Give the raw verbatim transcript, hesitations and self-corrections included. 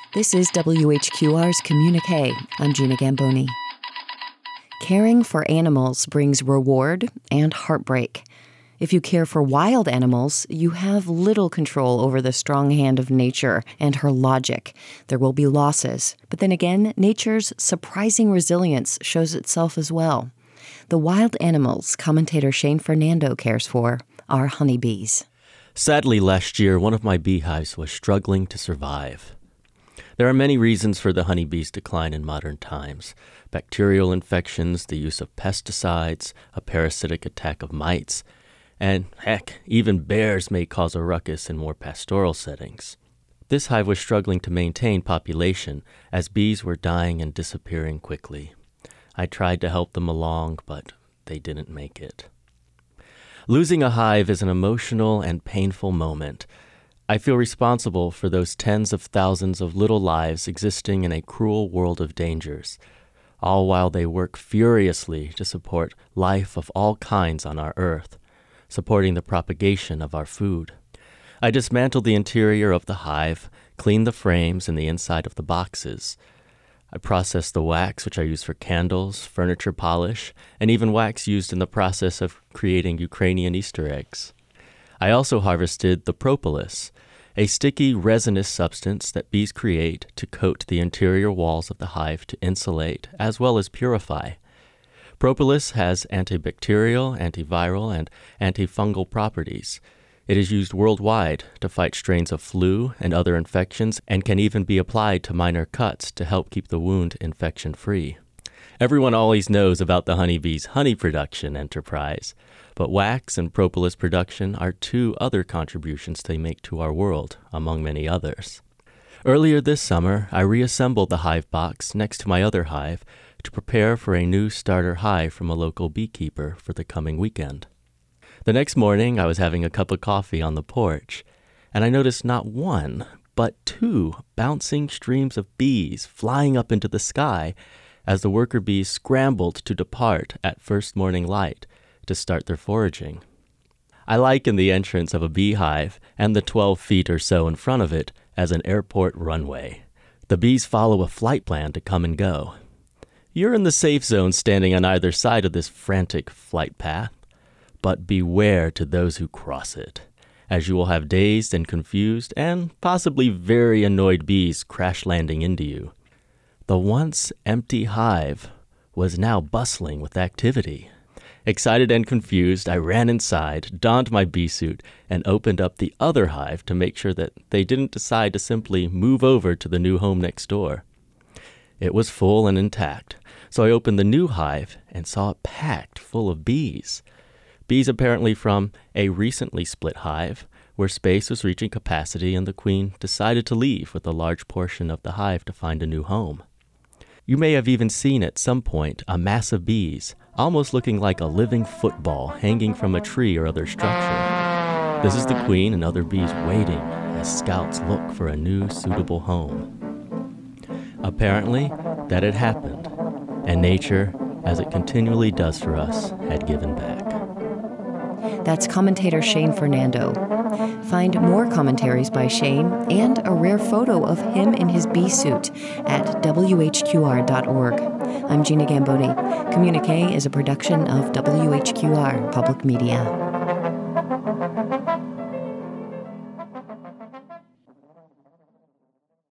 This is W H Q R's Communique. I'm Gina Gamboni. Caring for animals brings reward and heartbreak. If you care for wild animals, you have little control over the strong hand of nature and her logic. There will be losses, but then again, nature's surprising resilience shows itself as well. The wild animals commentator Shane Fernando cares for are honeybees. Sadly, last year, one of my beehives was struggling to survive. There are many reasons for the honeybee's decline in modern times. Bacterial infections, the use of pesticides, a parasitic attack of mites, and heck, even bears may cause a ruckus in more pastoral settings. This hive was struggling to maintain population as bees were dying and disappearing quickly. I tried to help them along, but they didn't make it. Losing a hive is an emotional and painful moment. I feel responsible for those tens of thousands of little lives existing in a cruel world of dangers, all while they work furiously to support life of all kinds on our earth, supporting the propagation of our food. I dismantled the interior of the hive, cleaned the frames and the inside of the boxes. I processed the wax, which I use for candles, furniture polish, and even wax used in the process of creating Ukrainian Easter eggs. I also harvested the propolis, a sticky resinous substance that bees create to coat the interior walls of the hive to insulate as well as purify. Propolis has antibacterial, antiviral, and antifungal properties. It is used worldwide to fight strains of flu and other infections and can even be applied to minor cuts to help keep the wound infection-free. Everyone always knows about the honeybee's honey production enterprise, but wax and propolis production are two other contributions they make to our world, among many others. Earlier this summer, I reassembled the hive box next to my other hive to prepare for a new starter hive from a local beekeeper for the coming weekend. The next morning, I was having a cup of coffee on the porch, and I noticed not one, but two bouncing streams of bees flying up into the sky as the worker bees scrambled to depart at first morning light to start their foraging. I liken the entrance of a beehive and the twelve feet or so in front of it as an airport runway. The bees follow a flight plan to come and go. You're in the safe zone standing on either side of this frantic flight path, but beware to those who cross it, as you will have dazed and confused and possibly very annoyed bees crash landing into you. The once empty hive was now bustling with activity. Excited and confused, I ran inside, donned my bee suit, and opened up the other hive to make sure that they didn't decide to simply move over to the new home next door. It was full and intact, so I opened the new hive and saw it packed full of bees. Bees apparently from a recently split hive, where space was reaching capacity and the queen decided to leave with a large portion of the hive to find a new home. You may have even seen at some point a mass of bees, almost looking like a living football hanging from a tree or other structure. This is the queen and other bees waiting as scouts look for a new suitable home. Apparently, that had happened, and nature, as it continually does for us, had given back. That's commentator Shane Fernando. Find more commentaries by Shane and a rare photo of him in his bee suit at W H Q R dot org. I'm Gina Gamboni. Communique is a production of W H Q R Public Media.